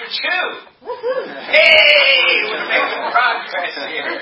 chapter 2. Hey, we're making progress here.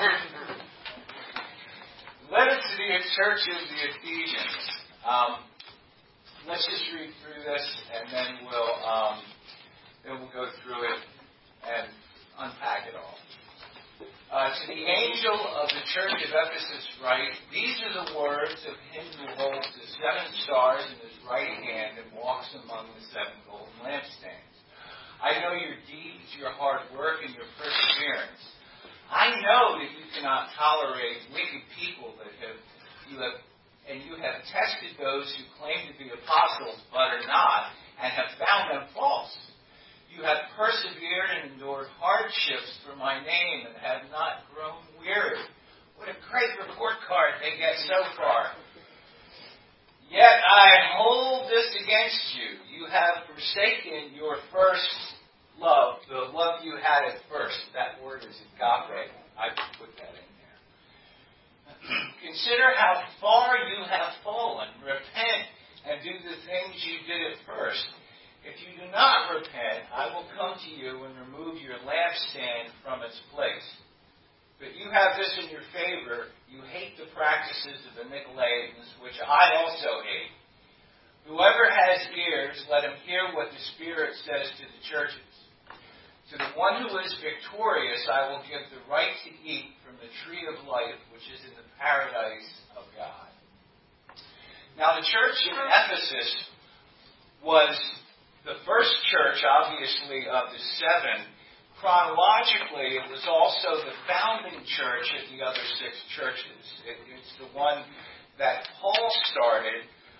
Letter to the church of the Ephesians. Let's just read through this, and then we'll go through it and unpack it all. To the angel of the church of Ephesus write, these are the words of him who holds the 7 stars in his right hand and walks among the 7 golden lampstands. I know your deeds, your hard work, and your perseverance. I know that you cannot tolerate wicked people you have tested those who claim to be apostles but are not, and have found them false. You have persevered and endured hardships for my name and have not grown weary. What a great report card they get so far. Yet I hold this against you. You have forsaken your first love, the love you had at first. That word is agape. I put that in there. Consider how far you have fallen. Repent and do the things you did at first. If you do not repent, I will come to you and remove your lampstand from its place. But you have this in your favor. You hate the practices of the Nicolaitans, which I also hate. Whoever has ears, let him hear what the Spirit says to the churches. To the one who is victorious, I will give the right to eat from the tree of life, which is in the paradise of God. Now, the church in Ephesus was the first church, obviously, of the 7. Chronologically, it was also the founding church of the other 6 churches. It's the one that Paul started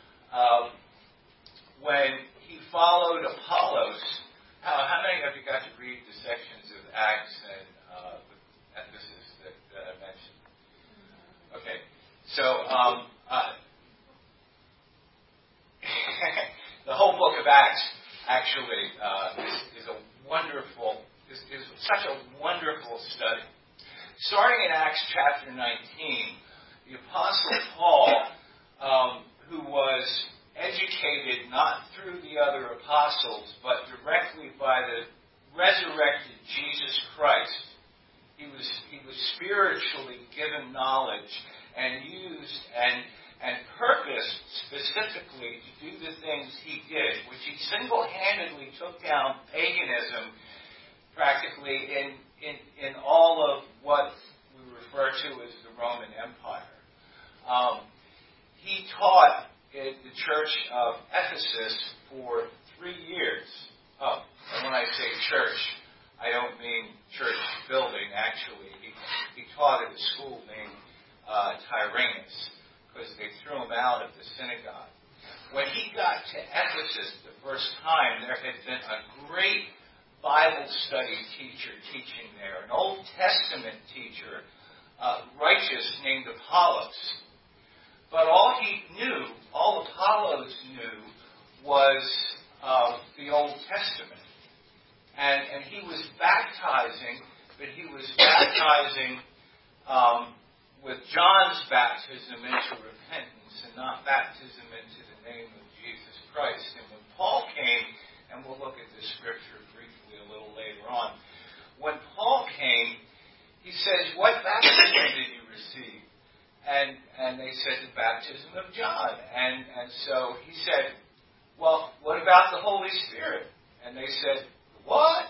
when he followed Apollos. How many of you got to read the sections of Acts and Ephesus that I mentioned? Okay, so the whole book of Acts actually is a wonderful, is such a wonderful study. Starting in Acts chapter 19, the Apostle Paul, who was educated not through the other apostles, but directly by the resurrected Jesus Christ, he was spiritually given knowledge and used and purposed specifically to do the things he did, which he single-handedly took down paganism practically in all of what we refer to as the Roman Empire. He taught at the church of Ephesus for 3 years. Oh, and when I say church, I don't mean church building, actually. He taught at a school named Tyrannus, because they threw him out of the synagogue. When he got to Ephesus the first time, there had been a great Bible study teacher teaching there, an Old Testament teacher, righteous, named Apollos. But all Apollos knew was the Old Testament. And he was baptizing, but he was baptizing with John's baptism into repentance and not baptism into the name of Jesus Christ. And when Paul came, and we'll look at this scripture briefly a little later on, when Paul came, he says, what baptism did you receive? And they said, the baptism of John. And so he said, well, what about the Holy Spirit? And they said, what?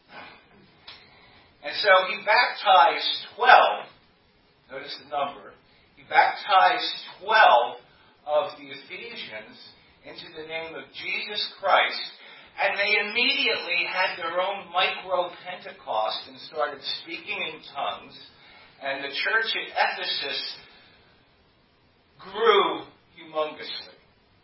And so he baptized 12. Notice the number. He baptized 12 of the Ephesians into the name of Jesus Christ, and they immediately had their own micro-Pentecost and started speaking in tongues, and the church at Ephesus grew humongously.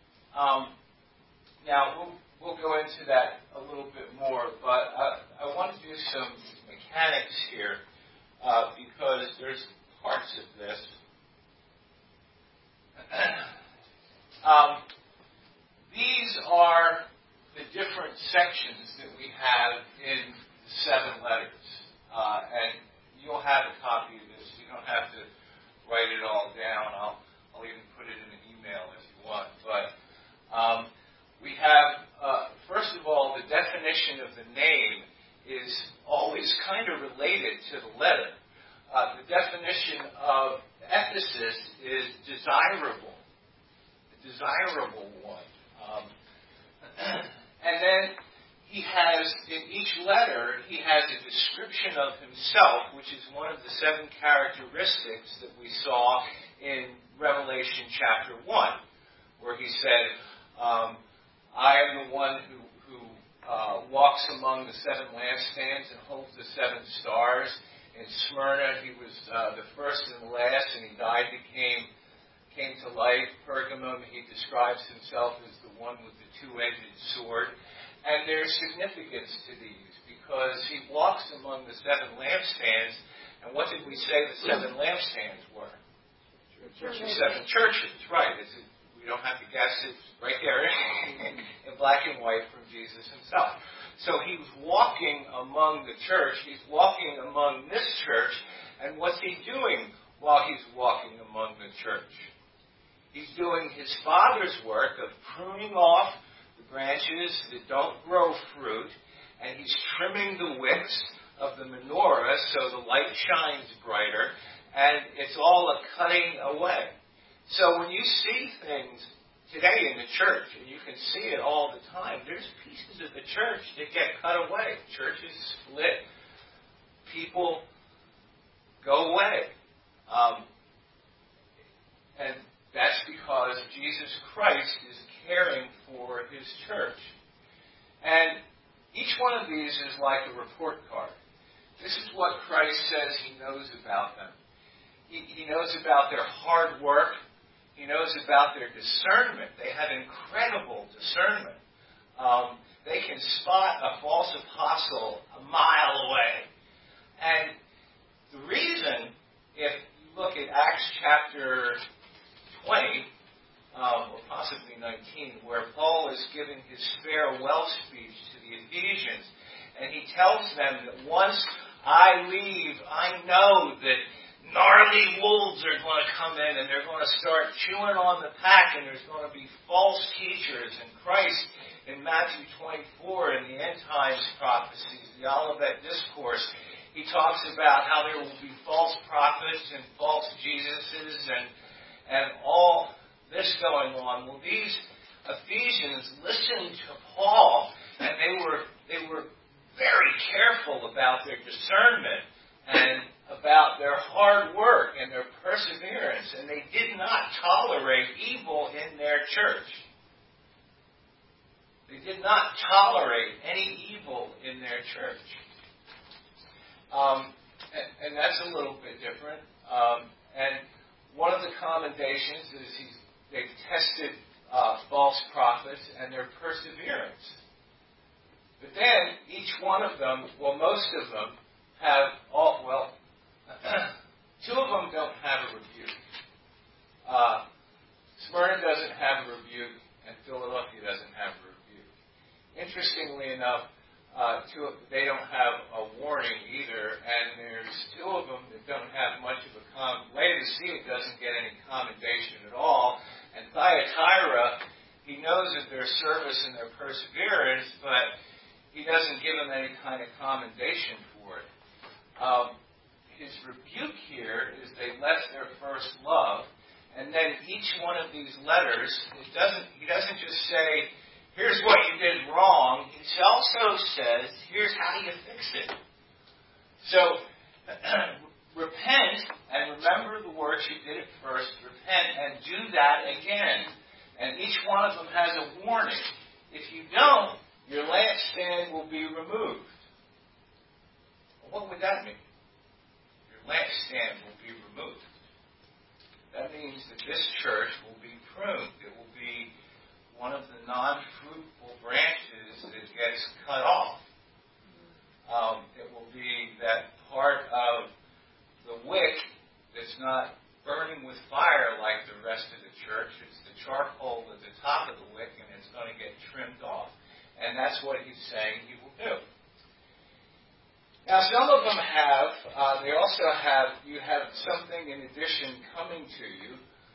Now, we'll go into that a little bit more, but I want to do some mechanics here because there's parts of this. These are the different sections that we have in the 7 letters. And you'll have a copy of this. You don't have to write it all down. I'll even put it in an email if you want. But we have, first of all, the definition of the name letter. The definition of Ephesus is desirable, a desirable one. And then he has, in each letter, he has a description of himself, which is one of the 7 characteristics that we saw in Revelation chapter 1, where he said, I am the one who walks among the 7 lampstands and holds the 7 stars. In Smyrna, he was the first and the last, and he died and came to life. Pergamum, he describes himself as the one with the 2-edged sword. And there's significance to these, because he walks among the 7 lampstands. And what did we say the 7 lampstands were? The 7 churches, right. We don't have to guess. It's right there in black and white from Jesus himself. So he's walking among the church. He's walking among this church. And what's he doing while he's walking among the church? He's doing his Father's work of pruning off the branches that don't grow fruit. And he's trimming the wicks of the menorah so the light shines brighter. And it's all a cutting away. So when you see things today in the church, and you can see it all the time, there's pieces of the church that get cut away. Churches split. People go away. And that's because Jesus Christ is caring for his church. And each one of these is like a report card. This is what Christ says he knows about them. He knows about their hard work. He knows about their discernment. They have incredible discernment. They can spot a false apostle a mile away. And the reason, if you look at Acts chapter 20, or possibly 19, where Paul is giving his farewell speech to the Ephesians, and he tells them that once I leave, I know that gnarly wolves are going to come in and they're going to start chewing on the pack, and there's going to be false teachers. And Christ, in Matthew 24, in the end times prophecies, the Olivet Discourse, he talks about how there will be false prophets and false Jesuses and all this going on. Well, these Ephesians listened to Paul, and they were very careful about their discernment and about their hard work and their perseverance, and they did not tolerate evil in their church. They did not tolerate any evil in their church. And that's a little bit different. And one of the commendations is they've tested false prophets and their perseverance. But then each one of them, well, most of them have two of them don't have a rebuke. Smyrna doesn't have a rebuke, and Philadelphia doesn't have a rebuke. Interestingly enough, they don't have a warning either, and there's 2 of them that don't have much of a Laodicea doesn't get any commendation at all, and Thyatira, he knows of their service and their perseverance, but he doesn't give them any kind of commendation for it. His rebuke here is they left their first love, and then each one of these letters, he doesn't just say, here's what you did wrong. He also says, here's how you fix it. So, repent and remember the works you did at first. Repent and do that again. And each one of them has a warning. If you don't, your lampstand will be removed. Well, what would that mean? Your lampstand will be removed. That means that this church will be pruned. It will be one of the non-fruitful branches that gets cut off. It will be that part of the wick that's not burning with fire like the rest of the church. It's the charcoal at the top of the wick, and it's going to get trimmed off. And that's what he's saying he will do. Now, some of them have, you have something in addition coming to you.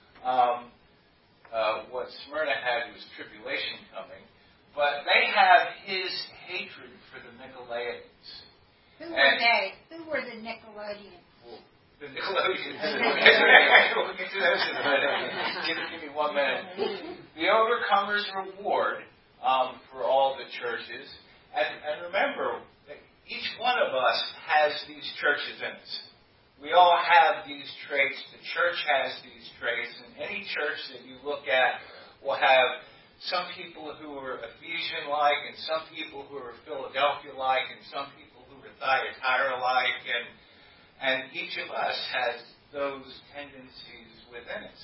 What Smyrna had was tribulation coming. But they have his hatred for the Nicolaitans. Who were they? Who Who were the Nickelodeon? The Nickelodeon. We'll get to those in a minute. Give me 1 minute. The Overcomer's Reward for all the churches. And remember, each one of us has these churches in us. We all have these traits. The church has these traits. And any church that you look at will have some people who are Ephesian-like, and some people who are Philadelphia-like, and some people who are Thyatira-like. And each of us has those tendencies within us.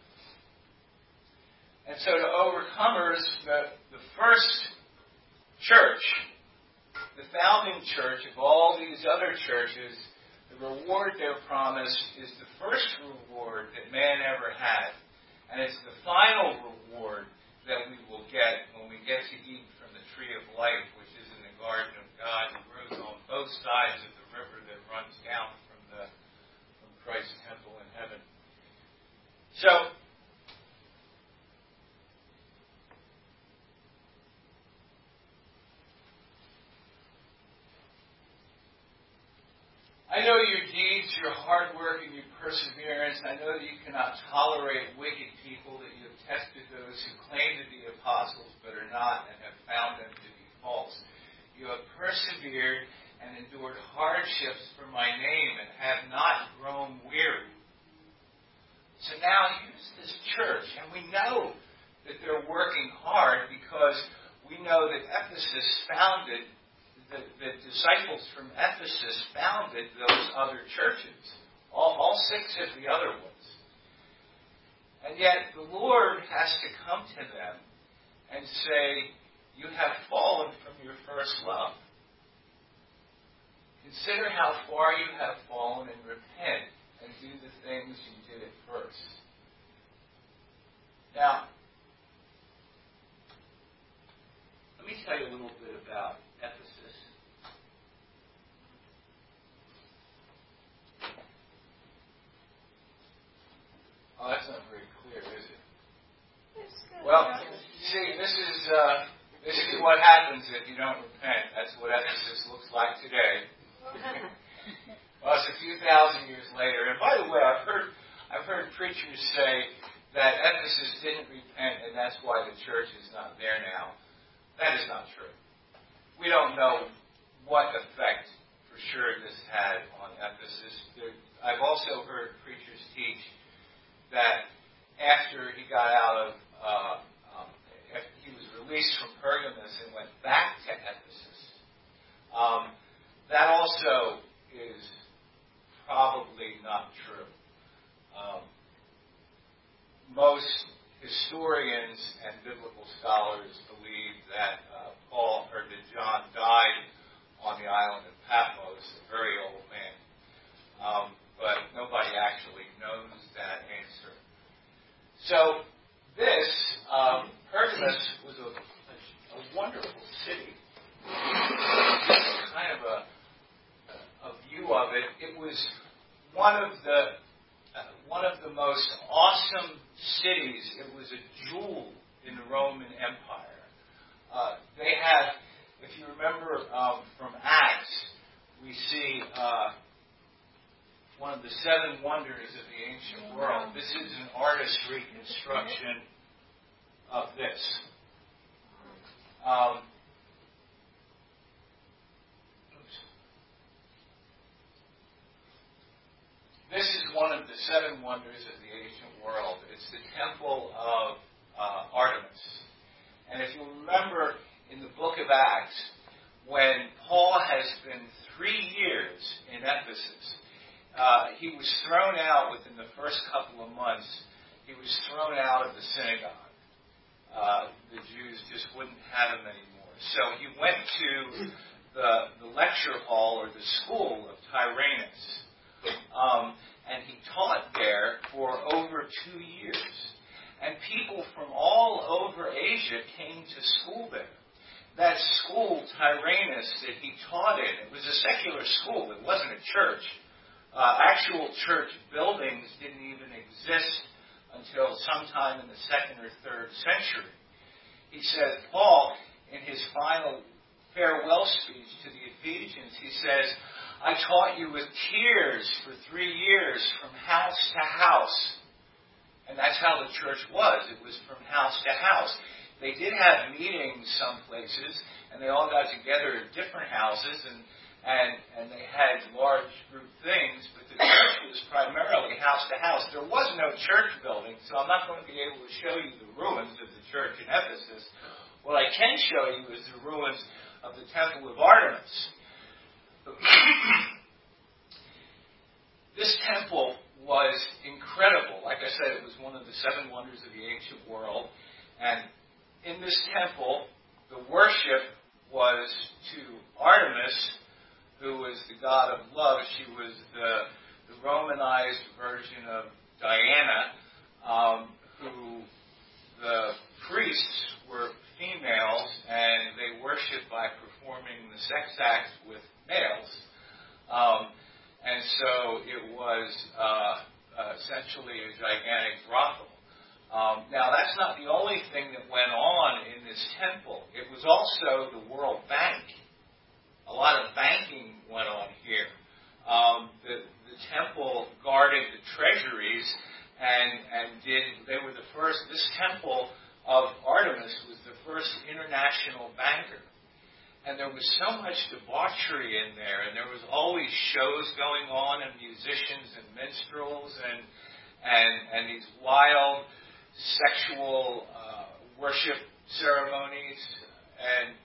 And so to Overcomers, the first church, the founding church of all these other churches, the reward they're promised is the first reward that man ever had. And it's the final reward that we will get when we get to eat from the tree of life, which is in the garden of God and grows on both sides of the river that runs down from Christ's temple in heaven. So, I know your deeds, your hard work, and your perseverance. I know that you cannot tolerate wicked people, that you have tested those who claim to be apostles but are not, and have found them to be false. You have persevered and endured hardships for my name and have not grown weary. So now here's this church, and we know that they're working hard because we know that Ephesus founded the disciples from Ephesus founded those other churches, all 6 of the other ones. And yet the Lord has to come to them and say, you have fallen from your first love. Consider how far you have fallen and repent and do the things you did at first. Now, let me tell you a little bit about Ephesus. Oh, that's not very clear, is it? Well, see, this is what happens if you don't repent. That's what Ephesus looks like today. Well, it's a few thousand years later. And by the way, I've heard preachers say that Ephesus didn't repent, and that's why the church is not there now. That is not true. We don't know what effect, for sure, this had on Ephesus. I've also heard preachers teach that after he got out of, after he was released from Pergamos and went back to Ephesus, that also is probably not true. Most historians and biblical scholars believe that that John died on the island of Patmos, a very old man. But nobody actually knows that answer. So this, Pergamos was a wonderful city. Just kind of a view of it. It was one of the most awesome cities. It was a jewel in the Roman Empire. They had, if you remember from Acts, we see one of the 7 wonders of the ancient world. This is an artist's reconstruction of this. This is one of the 7 wonders of the ancient world. It's the temple of Artemis. And if you remember in the book of Acts, when Paul has been 3 years in Ephesus, he was thrown out within the first couple of months. He was thrown out of the synagogue. The Jews just wouldn't have him anymore. So he went to the lecture hall or the school of Tyrannus. And he taught there for over 2 years. And people from all over Asia came to school there. That school, Tyrannus, that he taught in, it was a secular school. It wasn't a church. Actual church buildings didn't even exist until sometime in the 2nd or 3rd century. He said, Paul, in his final farewell speech to the Ephesians, he says, I taught you with tears for 3 years from house to house. And that's how the church was. It was from house to house. They did have meetings some places, and they all got together at different houses, and they had large group things, but the church was primarily house to house. There was no church building, so I'm not going to be able to show you the ruins of the church in Ephesus. What I can show you is the ruins of the Temple of Artemis. This temple was incredible. Like I said, it was one of the 7 wonders of the ancient world. And in this temple, the worship was to Artemis, who was the god of love. She was the Romanized version of Diana, who the priests were females, and they worshipped by performing the sex acts with males. And so it was essentially a gigantic brothel. Now, that's not the only thing that went on in this temple. It was also the World Bank. A lot of banking went on here. The temple guarded the treasuries, and they were the first. This temple of Artemis was the first international banker. And there was so much debauchery in there, and there was always shows going on, and musicians and minstrels, and these wild sexual worship ceremonies, and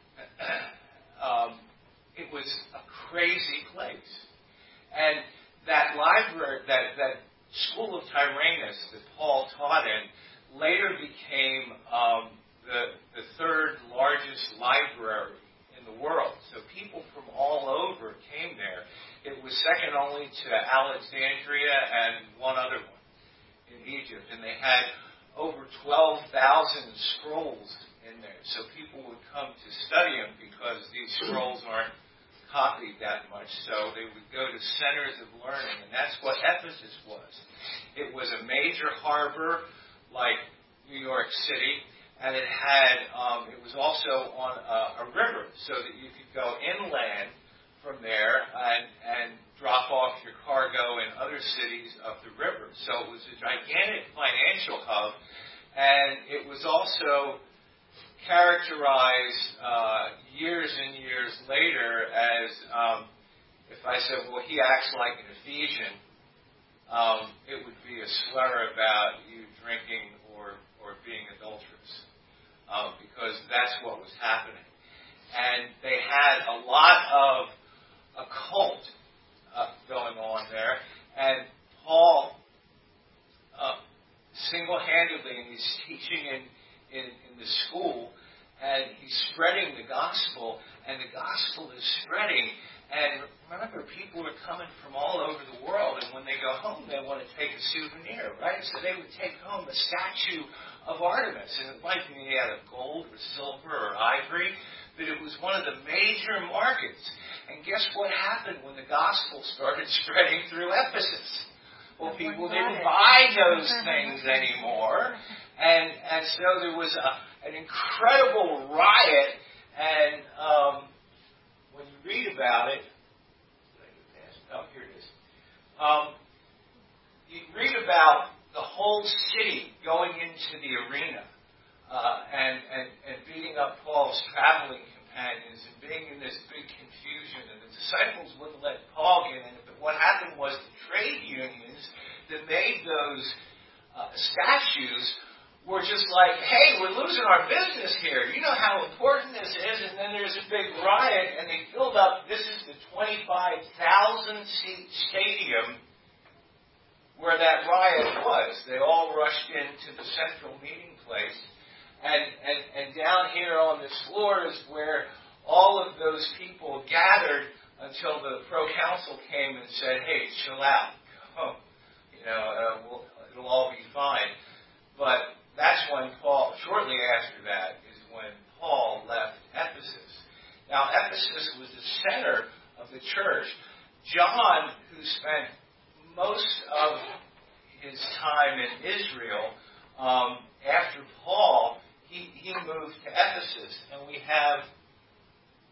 it was a crazy place. And that library, that school of Tyrannus that Paul taught in, later became the 3rd largest library in the world. So people from all over came there. It was second only to Alexandria and one other one in Egypt. And they had over 12,000 scrolls in there. So people would come to study them because these scrolls aren't copied that much. So they would go to centers of learning. And that's what Ephesus was. It was a major harbor like New York City. And it had, it was also on a river, so that you could go inland from there and drop off your cargo in other cities up the river. So it was a gigantic financial hub, and it was also characterized years and years later as, if I said, well, he acts like an Ephesian, it would be a slur about you drinking or being adulterous. Because that's what was happening. And they had a lot of occult going on there. And Paul, single-handedly, and he's teaching in the school, and he's spreading the gospel, and the gospel is spreading. And remember, people are coming from all over the world, and when they go home, they want to take a souvenir, right? So they would take home a statue of Artemis, and it might be made out of gold or silver or ivory, but it was one of the major markets. And guess what happened when the gospel started spreading through Ephesus? Well, people didn't buy those things anymore, and so there was an incredible riot, and when you read about it, here it is. You read about the whole city going into the arena and beating up Paul's traveling companions and being in this big confusion. And the disciples wouldn't let Paul get in it. But what happened was the trade unions that made those statues were just like, hey, we're losing our business here. You know how important this is. And then there's a big riot, and they filled up, this is the 25,000-seat stadium where that riot was. They all rushed into the central meeting place. And down here on this floor is where all of those people gathered until the proconsul came and said, hey, chill out. It'll all be fine. But that's when Paul, shortly after that, is when Paul left Ephesus. Now, Ephesus was the center of the church. John, who spent most of his time in Israel, after Paul, he moved to Ephesus. And we have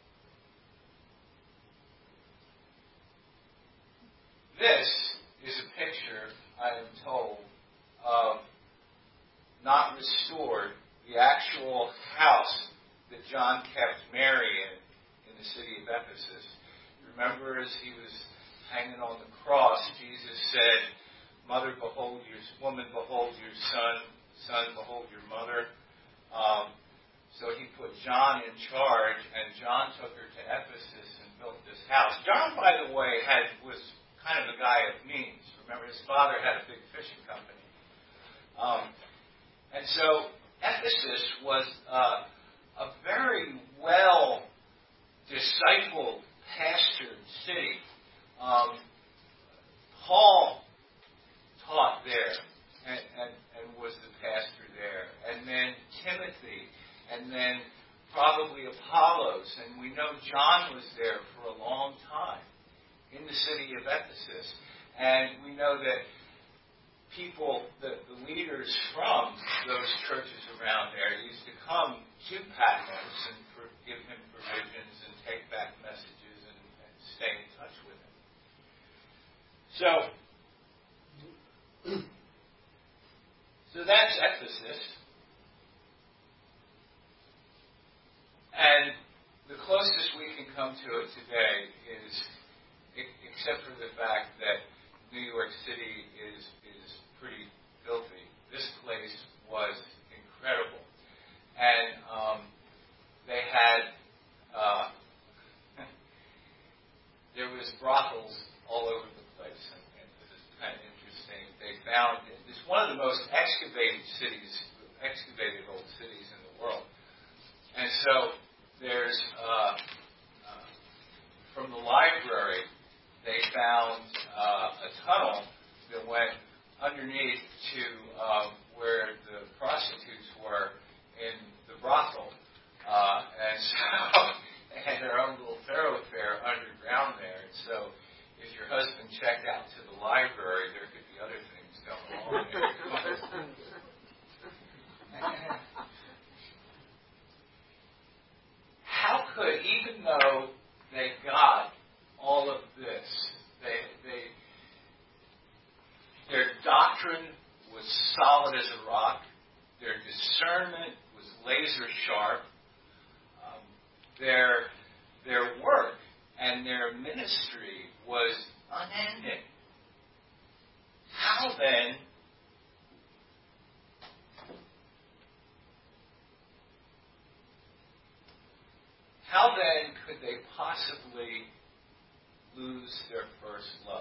This is a picture, I am told, of not restored, the actual house that John kept Mary in the city of Ephesus. Remember, as he was hanging on the cross, Jesus said, "Mother, behold your woman, behold your son, son, behold your mother." So he put John in charge, and John took her to Ephesus and built this house. John, by the way, was kind of a guy of means. Remember, his father had a big fishing company. And so Ephesus was a very well discipled, pastored city. Paul taught there and was the pastor there. And then Timothy, and then probably Apollos. And we know John was there for a long time in the city of Ephesus. And we know that people, the leaders from those churches around there used to come to Patmos and give him provisions and take back messages and stay in touch with him. So that's Ephesus. And the closest we can come to it today is, except for the fact that New York City is pretty filthy, this place was incredible. And they had, there was brothels all over the place. And this is kind of interesting. They found, it's one of the most excavated old cities in the world. And so there's, from the library, they found a tunnel that went underneath to where the prostitutes were in the brothel. And so they had their own little thoroughfare underground there. And so if your husband checked out to the library, there could be other things going on there. How could, even though they got all of this, their doctrine was solid as a rock, their discernment was laser sharp, their work and their ministry was unending. How then could they possibly lose their first love?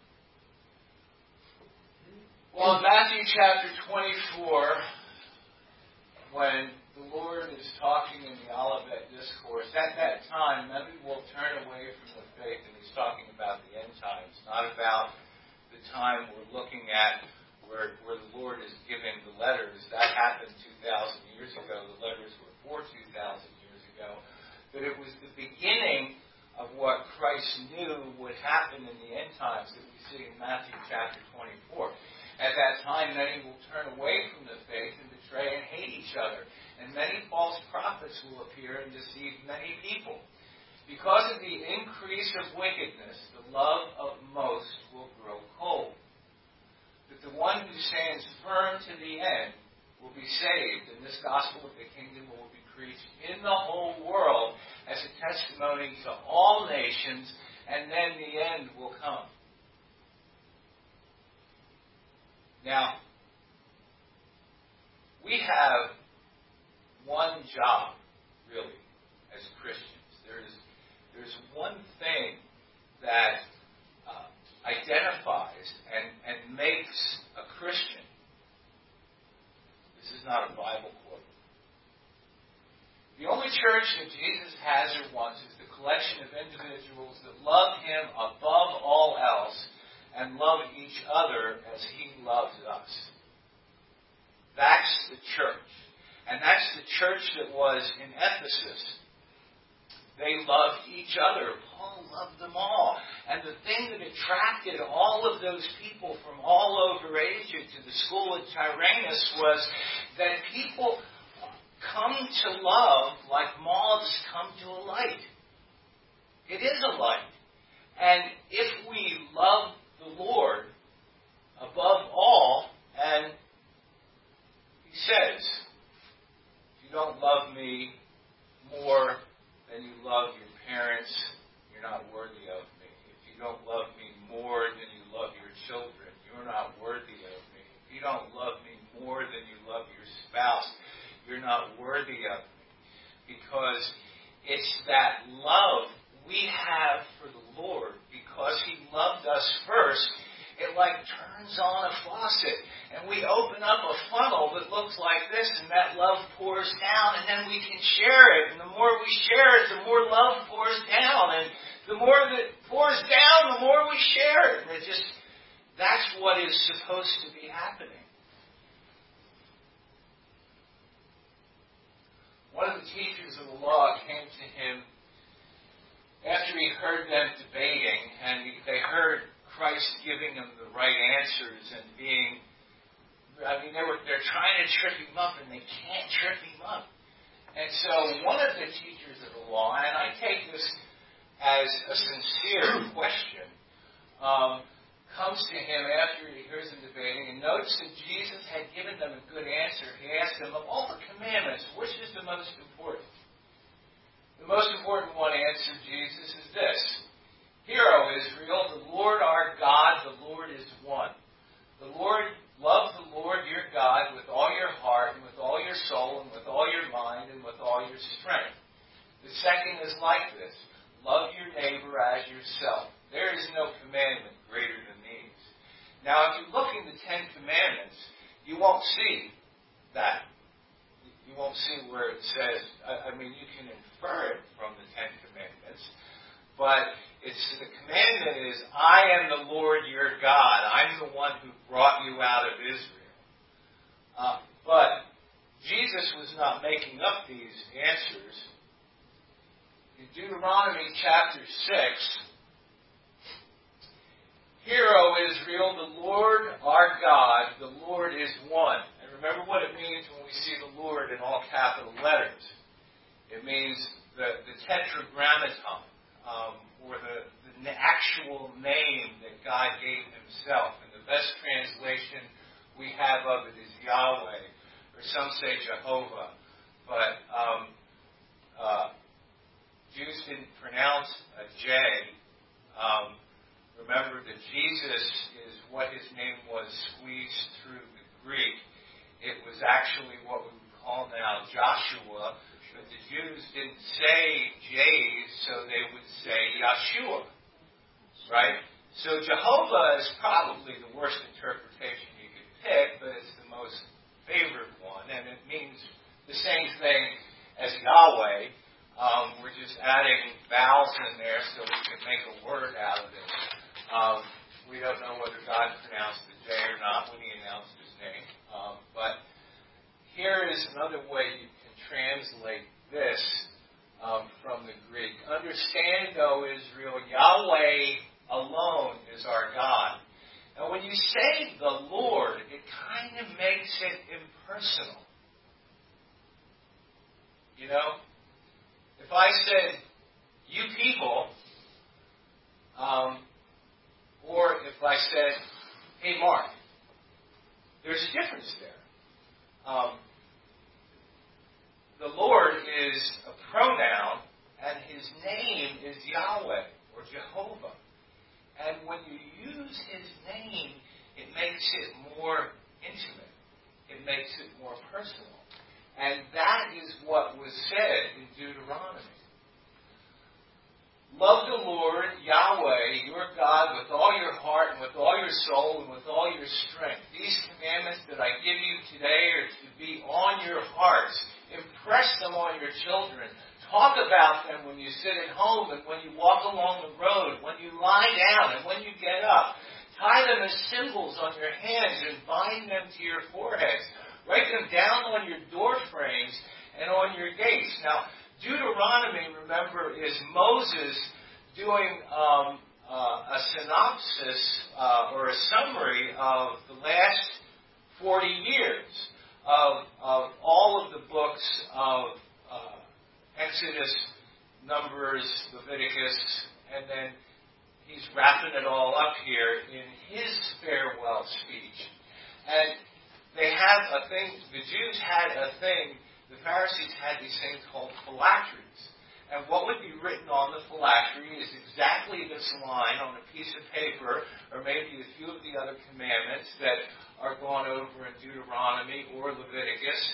Well, in Matthew chapter 24, when the Lord is talking in the Olivet Discourse, at that time, many will turn away from the faith, and he's talking about the end times, not about the time we're looking at where the Lord is giving the letters. That happened 2,000 years ago. The letters were for 2,000 years ago. But it was the beginning of what Christ knew would happen in the end times that we see in Matthew chapter 24. At that time, many will turn away from the faith and betray and hate each other. And many false prophets will appear and deceive many people. Because of the increase of wickedness, the love of most will grow cold. But the one who stands firm to the end will be saved, and this gospel of the kingdom will be preached in the whole world as a testimony to all nations, and then the end will come. Now, we have one job, really, as Christians. There's one thing that identifies and makes a Christian. This is not a Bible quote. The only church that Jesus has or wants is the collection of individuals that love Him above all else and love each other as He loves us. That's the church. And that's the church that was in Ephesus. They loved each other. Paul loved them all. And the thing that attracted all of those people from all over Asia to the school at Tyrannus was that people come to love like moths come to a light. It is a light. And if we love the Lord above all, and he says, if you don't love me more than you love your parents, you're not worthy of me. If you don't love me more than you love your children, you're not worthy of me. If you don't love me more than you love your spouse, you're not worthy of me. Because it's that love we have for the Lord, because he loved us first, it like turns on a faucet, and we open up a funnel that looks like this, and that love pours down, and then we can share it. And the more we share it, the more love pours down, and the more that pours down, the more we share it. And it just, that's what is supposed to be happening. One of the teachers of the law came to him after he heard them debating, and they heard Christ giving them the right answers and they're trying to trip him up, and they can't trip him up. And so one of the teachers of the law, and I take this as a sincere question, comes to him after he hears them debating and notes that Jesus had given them a good answer. He asked them, of all the commandments, which is the most important? The most important one, answered Jesus, is this. Hear, O Israel, the Lord our God, the Lord is one. Love the Lord your God with all your heart and with all your soul and with all your mind and with all your strength. The second is like this. Love your neighbor as yourself. There is no commandment greater than these. Now, if you look in the Ten Commandments, you won't see that. You won't see where it says, you can infer it from the Ten Commandments, but the commandment is, I am the Lord your God. I'm the one who brought you out of Israel. But Jesus was not making up these answers. In Deuteronomy chapter 6, Hear, O Israel, the Lord our God, the Lord is one. And remember what it means when we see the Lord in all capital letters. It means the tetragrammaton, or the actual name that God gave himself. And the best translation we have of it is Yahweh, or some say Jehovah. But Jews didn't pronounce a J. Remember that Jesus is what his name was squeezed through the Greek. It was actually what we would call now Joshua, but the Jews didn't say J's, so they would say Yeshua. Right? So Jehovah is probably the worst interpretation you could pick, but it's the most favored one, and it means the same thing as Yahweh. We're just adding vowels in there so we can make a word out of it. We don't know whether God pronounced the J or not when he announced his name. But here is another way you can translate this from the Greek. Understand, O Israel, Yahweh alone is our God. Now, when you say the Lord, it kind of makes it impersonal. You know? If I said, you people, or if I said, hey, Mark, there's a difference there. The Lord is a pronoun, and his name is Yahweh, or Jehovah. And when you use his name, it makes it more intimate. It makes it more personal. And that is what was said in Deuteronomy. Love the Lord, Yahweh, your God, with all your heart and with all your soul and with all your strength. These commandments that I give you today are to be on your hearts. Impress them on your children. Talk about them when you sit at home and when you walk along the road, when you lie down and when you get up. Tie them as symbols on your hands and bind them to your foreheads. Write them down on your door frames and on your gates. Now, Deuteronomy, remember, is Moses doing a synopsis or a summary of the last 40 years of all of the books of Exodus, Numbers, Leviticus, and then he's wrapping it all up here in his farewell speech. And they have a thing, the Jews had a thing, the Pharisees had these things called phylacteries. And what would be written on the phylactery is exactly this line on a piece of paper, or maybe a few of the other commandments that are gone over in Deuteronomy or Leviticus.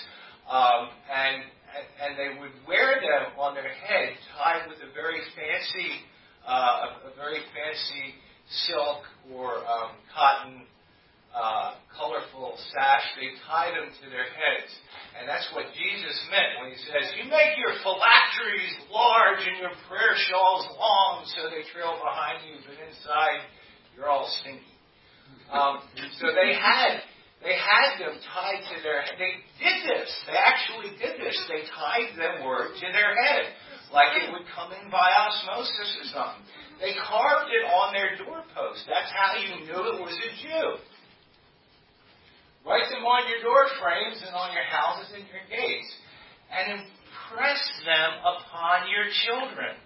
And they would wear them on their head, tied with a very fancy silk or cotton colorful sash. They tied them to their heads. And that's what Jesus meant when he says, you make your phylacteries large and your prayer shawls long so they trail behind you, but inside you're all stinky. So they had them tied to their head. They did this. They actually did this. They tied them word to their head, like it would come in by osmosis or something. They carved it on their doorpost. That's how you knew it was a Jew. Write them on your door frames and on your houses and your gates, and impress them upon your children.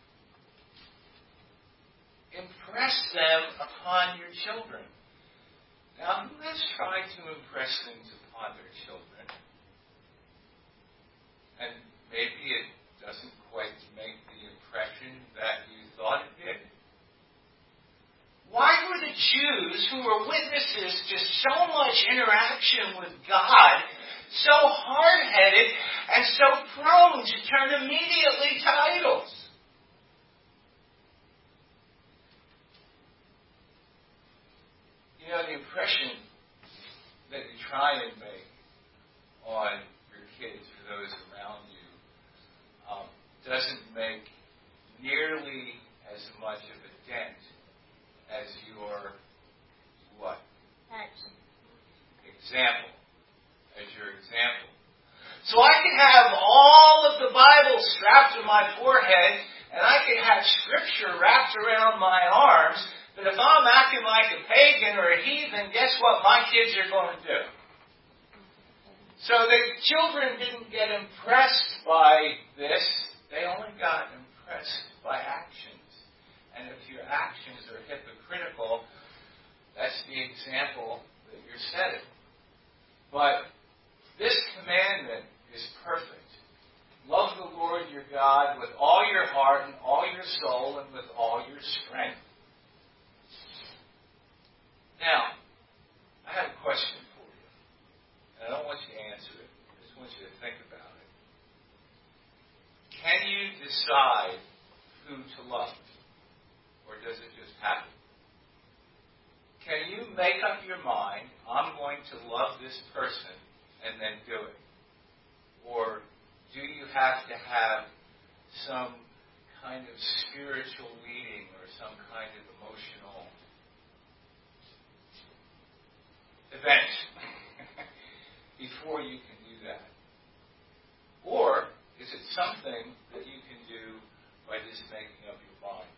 Impress them upon your children. Now, who has tried to impress things upon their children? And maybe it doesn't quite make the impression that you thought it did. Why were the Jews, who were witnesses to so much interaction with God, so hard-headed and so prone to turn immediately to idols? You know, the impression that you try and make on your kids, for those around you, doesn't make nearly as much of a dent as your what? Action. Example. As your example. So I could have all of the Bible strapped to my forehead, and I could have Scripture wrapped around my arms, but if I'm acting like a pagan or a heathen, guess what my kids are going to do? So the children didn't get impressed by this. They only got impressed by actions. And if your actions are hypocritical, that's the example that you're setting. But this commandment is perfect. Love the Lord your God with all your heart and all your soul and with all your strength. Now, I have a question for you. And I don't want you to answer it. I just want you to think about it. Can you decide who to love? Or does it just happen? Can you make up your mind, I'm going to love this person, and then do it? Or do you have to have some kind of spiritual leading or some kind of emotional event before you can do that? Or is it something that you can do by just making up your mind?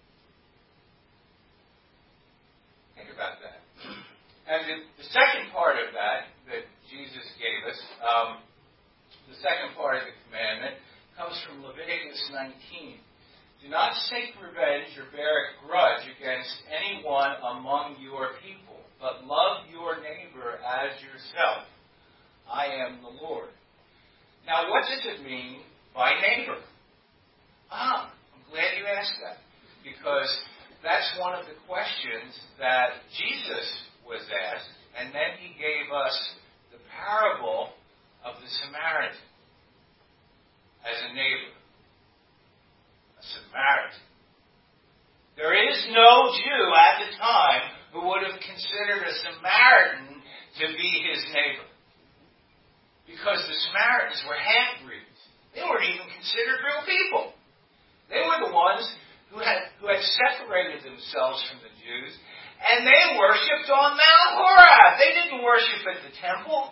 Think about that. And the second part of that Jesus gave us, the second part of the commandment, comes from Leviticus 19. Do not seek revenge or bear a grudge against anyone among your people, but love your neighbor as yourself. I am the Lord. Now, what does it mean by neighbor? I'm glad you asked that, because that's one of the questions that Jesus was asked, and then he gave us the parable of the Samaritan as a neighbor. A Samaritan. There is no Jew at the time who would have considered a Samaritan to be his neighbor, because the Samaritans were half-breeds. They weren't even considered real people. They were the ones who had separated themselves from the Jews, and they worshipped on Mount Horeb. They didn't worship at the temple.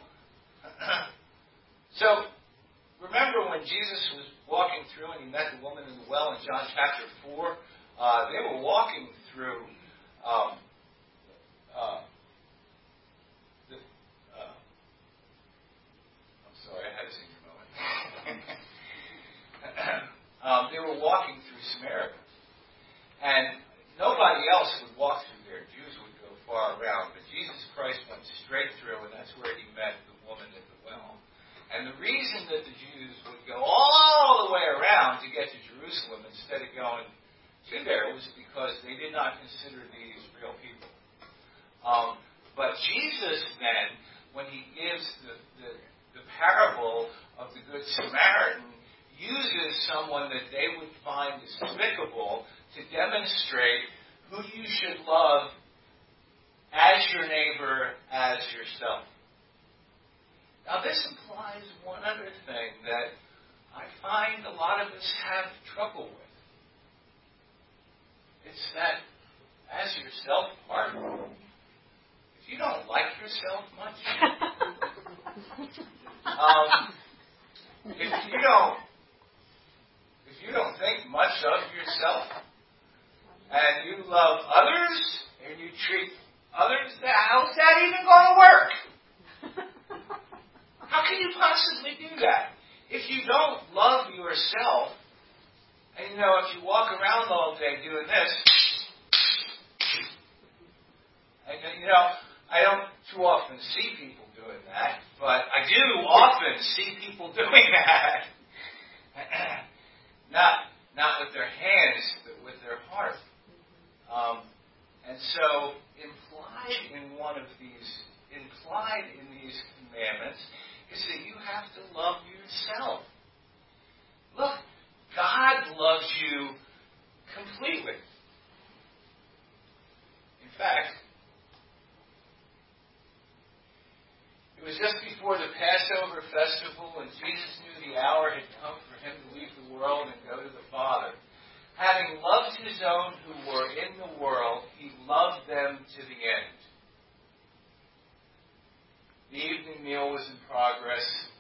So, remember when Jesus was walking through and he met the woman in the well in John chapter 4? They were walking through I'm sorry, I had a senior moment. They were walking through Samaria. And nobody reason that the Jews would go all the way around to get to Jerusalem instead of going to there was because they did not consider these real people. But Jesus then, when he gives the parable of the Good Samaritan, uses someone that they would find despicable to demonstrate who you should love as your neighbor, as yourself. Now this implies one other thing that I find a lot of us have trouble with. It's that as yourself part, if you don't like yourself much, if you don't think much of yourself, and you love others, and you treat others, how's that even going to work? How can you possibly do that? If you don't love yourself, and if you walk around all day doing this, and I don't too often see people doing that, but I do often see people doing that. Not with their hands, but with their heart. And so implied in these commandments is that you have to love yourself. Look, God loves you completely. In fact, it was just before the Passover festival when Jesus knew the hour had come for him to leave the world and go to the Father. Having loved his own who were in the world, he loved them to the end. The evening meal was in progress,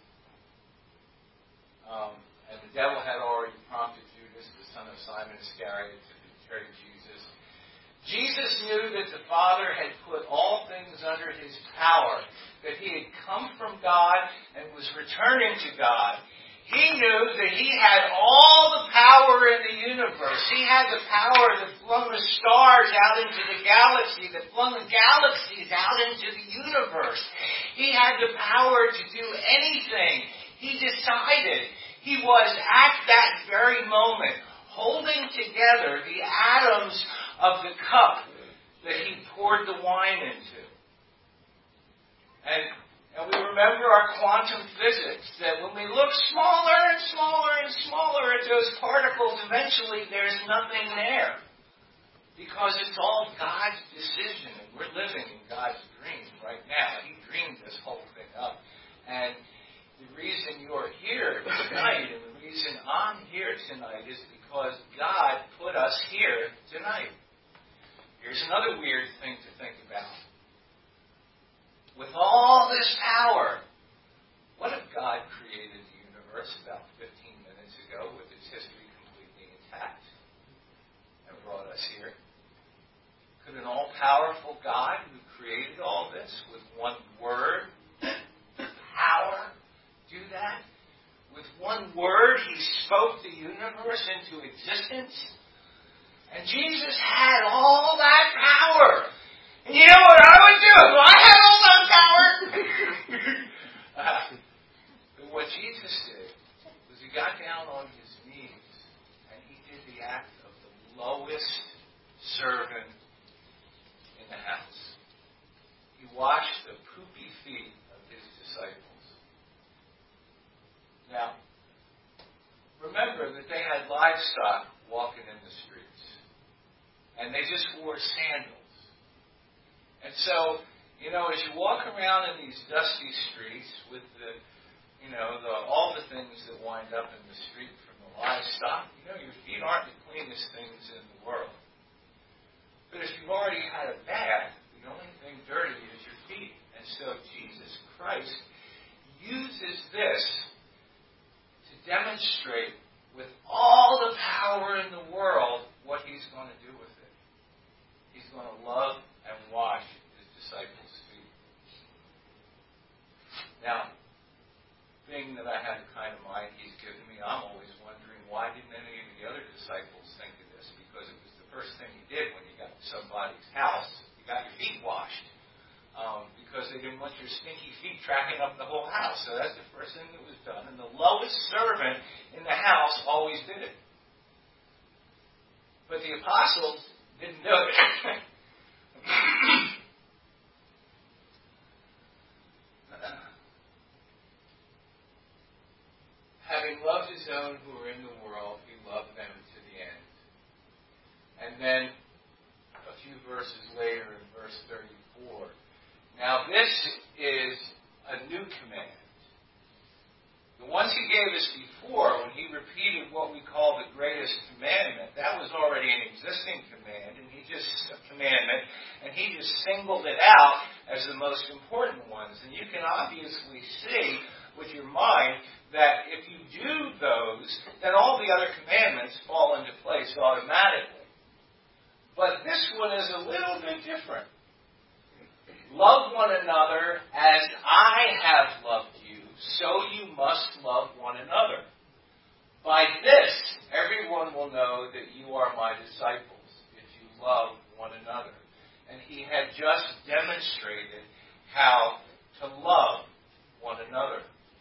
and the devil had already prompted Judas, the son of Simon Iscariot, to betray Jesus. Jesus knew that the Father had put all things under his power, that he had come from God and was returning to God. He knew that he had all the power in the universe. He had the power that flung the stars out into the galaxy, that flung the galaxies out into the universe. He had the power to do anything. He decided. He was at that very moment holding together the atoms of the cup that he poured the wine into. And we remember our quantum physics, that when we look smaller and smaller and smaller at those particles, eventually there's nothing there. Because it's all God's decision, and we're living in God's dream right now. He dreamed this whole thing up. And the reason you're here tonight, and the reason I'm here tonight, is because God put us here tonight. Here's another weird thing to think about. With all this power, what if God created the universe about 15 minutes ago with its history completely intact and brought us here? Could an all-powerful God who created all this with one word, power, do that? With one word, he spoke the universe into existence. And Jesus had all that power. And you know what I would do if I had all that power? But what Jesus did was he got down on his knees and he did the act of the lowest servant in the house. He washed the poopy feet of his disciples. Now, remember that they had livestock walking in the streets. And they just wore sandals. And so, as you walk around in these dusty streets with all the things that wind up in the street from the livestock, your feet aren't the cleanest things in the world. But if you've already had a bath, the only thing dirty is your feet. And so Jesus Christ uses this to demonstrate with all the power in the world what he's going to do with it. He's going to love and wash his disciples' feet. Now, being that I have the kind of mind he's given me, I'm always wondering why didn't any of the other disciples think of this? Because it was the first thing he did when you got to somebody's house. You got your feet washed. Because they didn't want your stinky feet tracking up the whole house. So that's the first thing that was done. And the lowest servant in the house always did it. But the apostles didn't do it. Having loved his own who were in the world, he loved them to the end. And then, a few verses later, in verse 34, now this is a new command. The ones he gave us before, when he repeated what we call the greatest commandment, that was already an existing command, and he just singled it out as the most important ones. And you can obviously see with your mind that if you do those, then all the other commandments fall into place automatically. But this one is a little bit different. Love one another as I have loved you, so you must love one another. By this, everyone will know that you are my disciples, if you love one another. And he had just demonstrated how to love one another.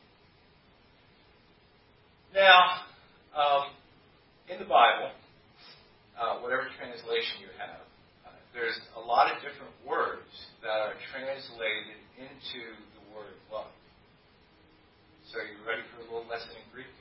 Now, in the Bible, whatever translation you have, there's a lot of different words that are translated into the word love. So are you ready for a little lesson in Greek?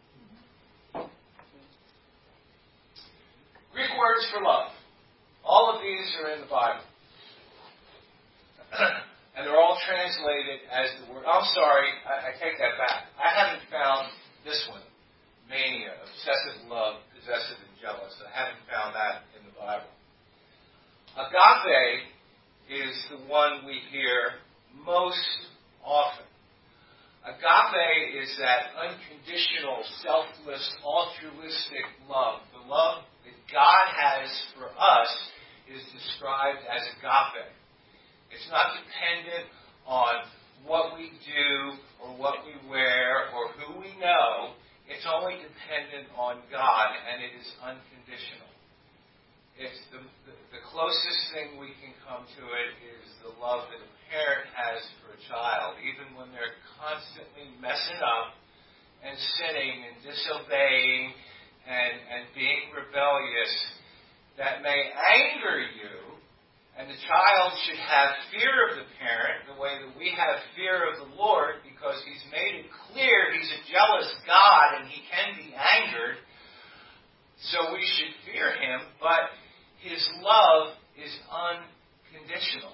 Greek words for love. All of these are in the Bible. And they're all translated as the word. I'm sorry, I take that back. I haven't found this one. Mania, obsessive love, possessive and jealous. I haven't found that in the Bible. Agape is the one we hear most often. Agape is that unconditional, selfless, altruistic love. The love that God has for us is described as agape. It's not dependent on what we do or what we wear or who we know. It's only dependent on God, and it is unconditional. It's the closest thing we can come to it is the love that a parent has for a child, even when they're constantly messing up and sinning and disobeying and being rebellious. That may anger you, and the child should have fear of the parent the way that we have fear of the Lord, because He's made it clear He's a jealous God and He can be angered. So we should fear Him, but His love is unconditional.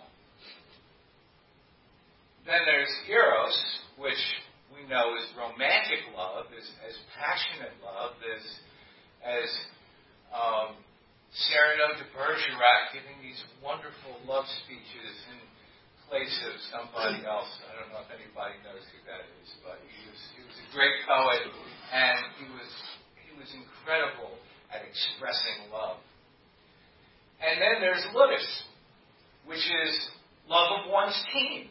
Then there's eros, which we know is romantic love, as passionate love, as Cyrano de Bergerac giving these wonderful love speeches in place of somebody else. I don't know if anybody knows who that is, but he was a great poet, and he was incredible at expressing love. And then there's ludus, which is love of one's team.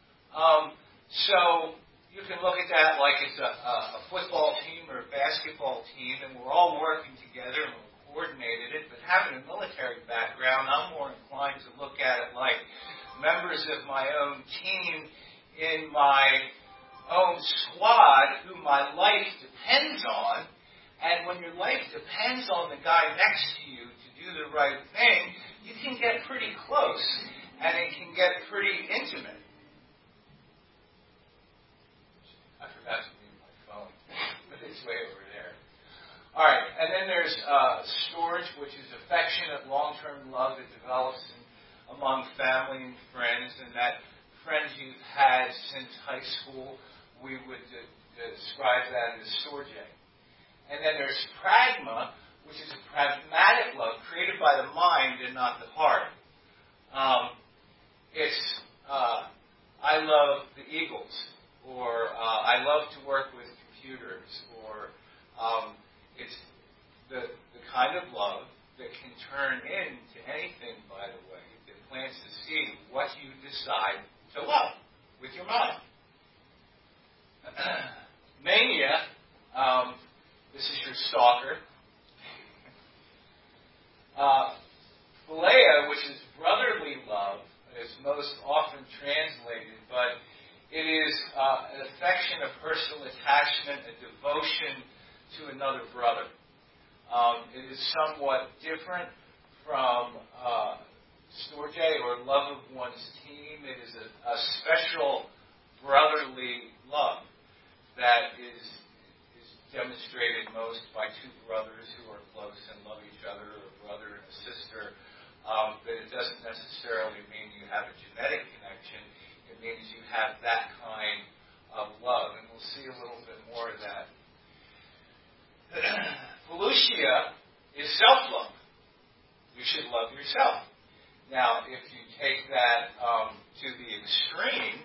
So you can look at that like it's a football team or a basketball team, and we're all working together and we're coordinated it. But having a military background, I'm more inclined to look at it like members of my own team in my own squad who my life depends on. And when your life depends on the guy next to you to do the right thing, you can get pretty close, and it can get pretty intimate. I forgot to mute my phone, but it's way over there. All right, and then there's storge, which is affectionate, long-term love that develops among family and friends, and that friends you've had since high school, we would describe that as storge. And then there's pragma, which is a pragmatic love created by the mind and not the heart. It's I love the Eagles, or I love to work with computers, or it's the kind of love that can turn into anything, by the way, that plants the seed, what you decide to love with your mind. Mania, this is your stalker. Philia, which is brotherly love, is most often translated, but It is an affection, a personal attachment, a devotion to another brother. It is somewhat different from storge or love of one's team. It is a special brotherly love that is demonstrated most by two brothers who are close and love each other, or a brother and a sister. But it doesn't necessarily mean you have a genetic connection. It means you have that kind of love. And we'll see a little bit more of that. Philutia is self-love. You should love yourself. Now, if you take that to the extreme,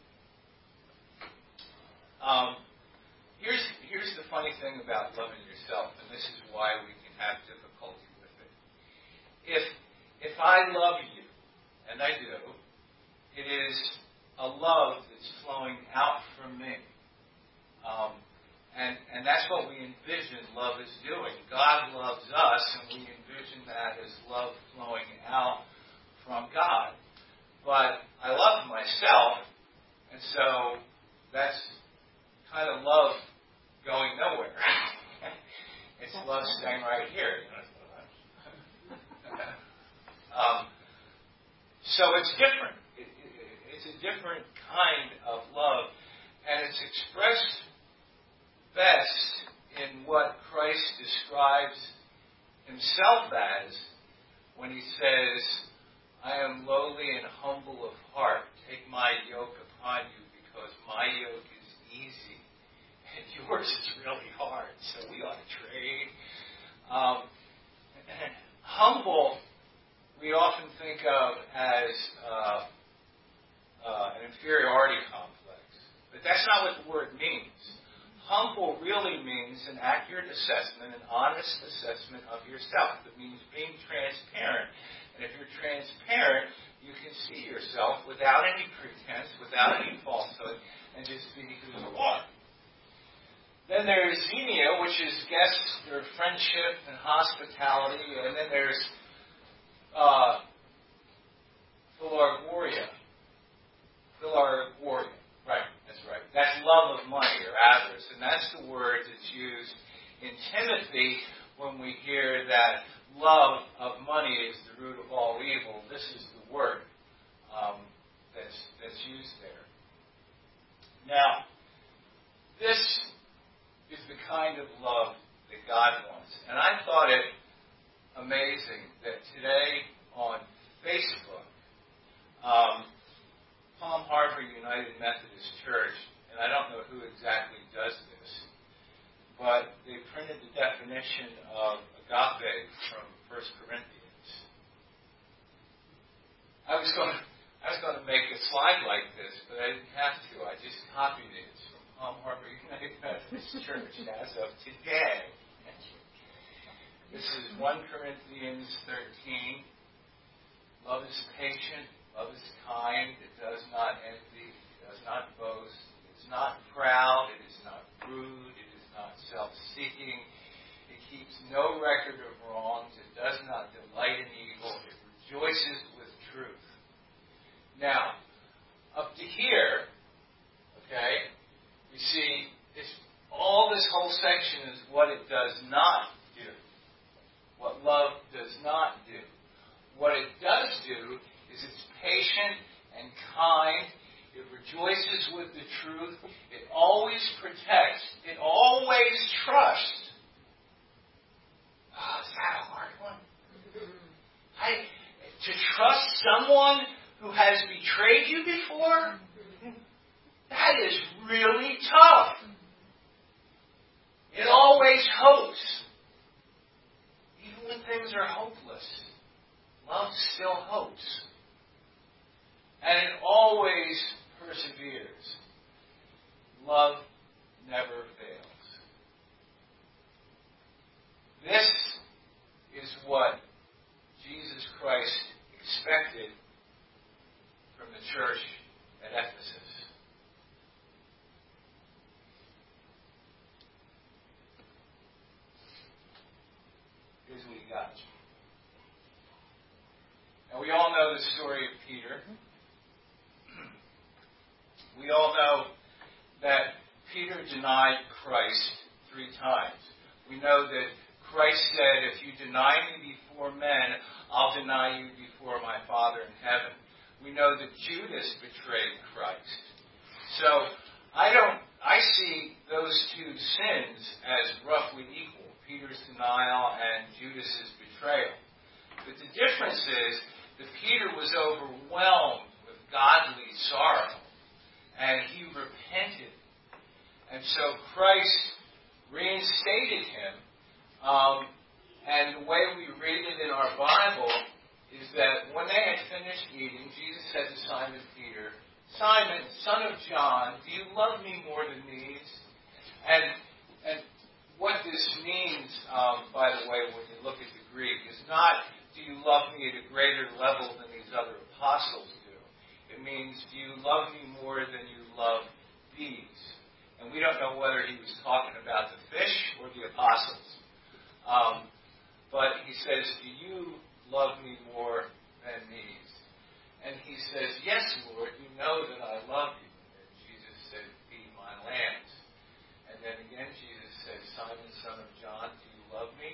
here's the funny thing about loving yourself, and this is why we can have difficulty with it. If I love you, and I do, it is a love that's flowing out from me. And that's what we envision love is doing. God loves us, and we envision that as love flowing out from God. But I love myself, and so that's kind of love going nowhere. It's love staying right here. So it's different. It's a different kind of love, and it's expressed best in what Christ describes himself as when he says, I am lowly and humble of heart. Take my yoke upon you, because my yoke is easy and yours is really hard. So we ought to trade. Humble, we often think of as an inferiority complex. But that's not what the word means. Humble really means an accurate assessment, an honest assessment of yourself. It means being transparent. And if you're transparent, you can see yourself without any pretense, without any falsehood, and just be who you are. Then there's xenia, which is guests, or friendship and hospitality. And then there's philargoria. Philargoria. Right, that's right. That's love of money, or avarice. And that's the word that's used in Timothy when we hear that love of money is the root of all evil. This is the word that's used there. Now, this is the kind of love that God wants. And I thought it amazing that today on Facebook, Palm Harbor United Methodist Church, and I don't know who exactly does this, but they printed the definition of agape from 1 Corinthians. I was going to make a slide like this, but I didn't have to. I just copied it. It's from Palm Harbor United Methodist Church as of today. This is 1 Corinthians 13. Love is patient. Love is kind. It does not envy. It does not boast. It is not proud. It is not rude. It is not self-seeking. It keeps no record of wrongs. It does not delight in evil. It rejoices with truth. Now, up to here, okay, you see, all this whole section is what it does not do. What love does not do. What it does do is it's patient and kind. It rejoices with the truth. It always protects. It always trusts. Oh, is that a hard one? To trust someone who has betrayed you before? That is really tough. It always hopes. Even when things are hopeless, love still hopes. And it always perseveres. Love never fails. This is what Jesus Christ expected from the church at Ephesus. Here's what he got. Now we all know the story of Peter. We all know that Peter denied Christ 3 times. We know that Christ said, if you deny me before men, I'll deny you before my Father in heaven. We know that Judas betrayed Christ. So I see those 2 sins as roughly equal, Peter's denial and Judas's betrayal. But the difference is that Peter was overwhelmed with godly sorrow, and he repented. And so Christ reinstated him. And the way we read it in our Bible is that when they had finished eating, Jesus said to Simon Peter, Simon, son of John, do you love me more than these? And what this means, by the way, when you look at the Greek, is not, do you love me at a greater level than these other apostles do? It means, do you love me more than you love these? And we don't know whether he was talking about the fish or the apostles. But he says, do you love me more than these? And he says, yes, Lord, you know that I love you. And Jesus said, feed my lambs. And then again, Jesus said, Simon, son of John, do you love me?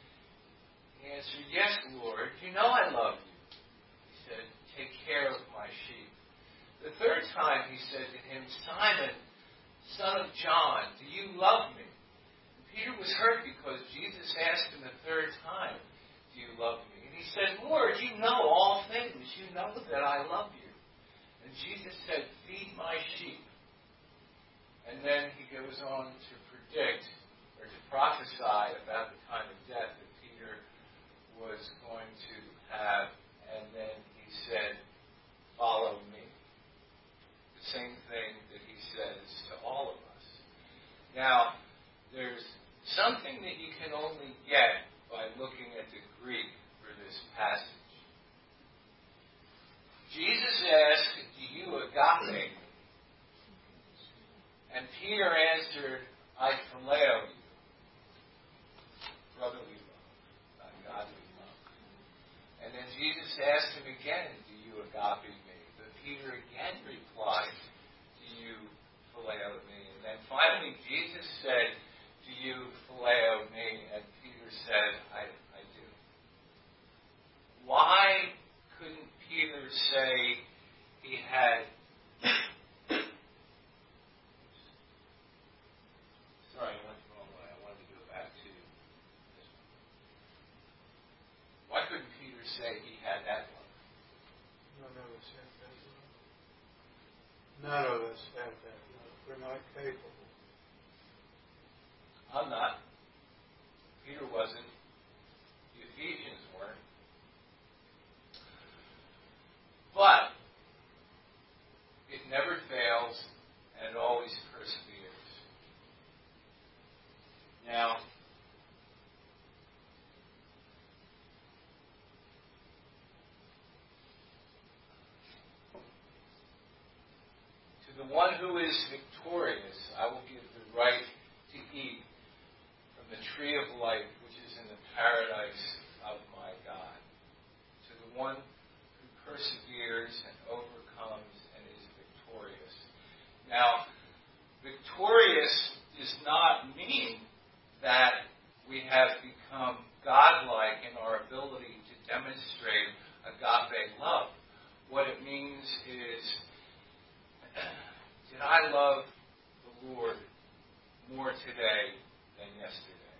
He answered, yes, Lord, you know I love you. He said, take care of my sheep. The 3rd time he said to him, Simon, son of John, do you love me? And Peter was hurt because Jesus asked him the 3rd time, do you love me? And he said, Lord, you know all things. You know that I love you. And Jesus said, feed my sheep. And then he goes on to predict or to prophesy about the time of death that Peter was going to have. And then he said, follow me. The same thing that he says to all of us. Now, there's something that you can only get by looking at the Greek for this passage. Jesus asked, do you agape me? And Peter answered, I phileo you. Brotherly love, not godly love. And then Jesus asked him again, do you agape me? But Peter again replied, do you phileo me? And then finally Jesus said, do you phileo me? And Peter said, I do. Why couldn't Peter say he had... Sorry, I went the wrong way. I wanted to go back to this one. Why couldn't Peter say he had that love? None of us have that love. None of us have that love. We're not capable. I'm not. Peter wasn't. The Ephesians weren't. But it never fails and it always perseveres. Now, to the one who is victorious, I will give the right to eat from the tree of life which is in the paradise of my God. To the one who perseveres and overcomes and is victorious. Now, victorious does not mean that we have become godlike in our ability to demonstrate agape love. What it means is, did I love the Lord more today than yesterday?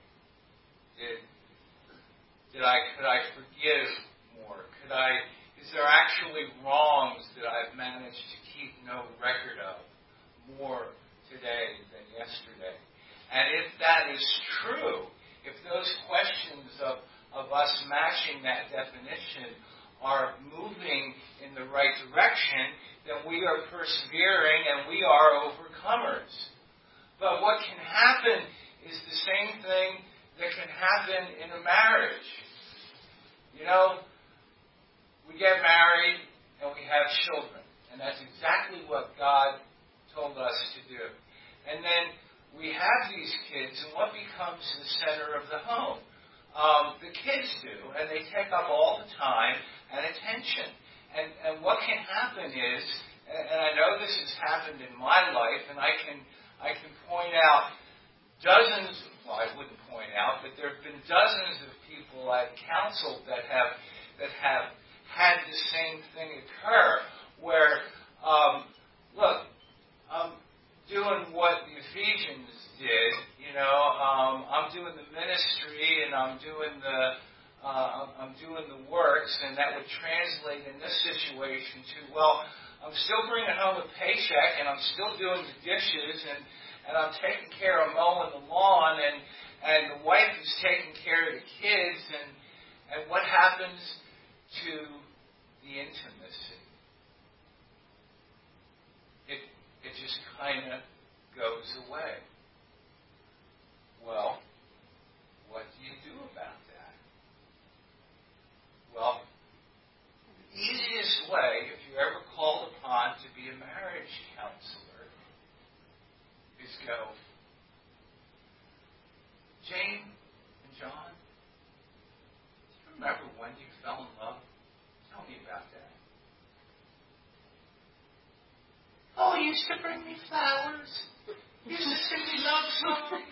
Could I forgive more? Is there actually wrongs that I've managed to keep no record of more today than yesterday? And if that is true, if those questions of us matching that definition are moving in the right direction, then we are persevering and we are overcomers. But what can happen is the same thing that can happen in a marriage. You know, we get married and we have children. And that's exactly what God told us to do. And then we have these kids, and what becomes the center of the home? The kids do, and they take up all the time and attention. And what can happen is, and I know this has happened in my life, and I can point out dozens, well, I wouldn't point out, but there have been dozens of people I've counseled that have had the same thing occur, where, look, I'm doing what the Ephesians did, I'm doing the ministry and I'm doing the works, and that would translate in this situation to, well, I'm still bringing home a paycheck, and I'm still doing the dishes, and I'm taking care of mowing the lawn, and the wife is taking care of the kids, and what happens to the intimacy? It just kind of goes away. Well, what do you do about that? Well, the easiest way, if you're ever called upon to be a marriage counselor, is go, Jane and John, do you remember when you fell in love? Tell me about that. Oh, he used to bring me flowers. He used to sing me love songs.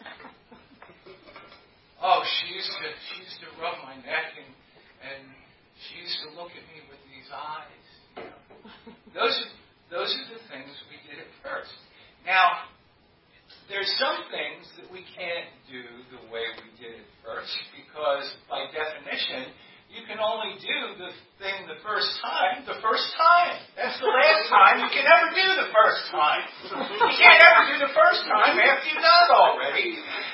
Oh, she used to rub my neck, and she used to look at me with these eyes. Those are the things we did at first. Now, there's some things that we can't do the way we did it first, because by definition, you can only do the thing the first time. That's the last time you can ever do the first time. You can't ever do the first time after you've done it already.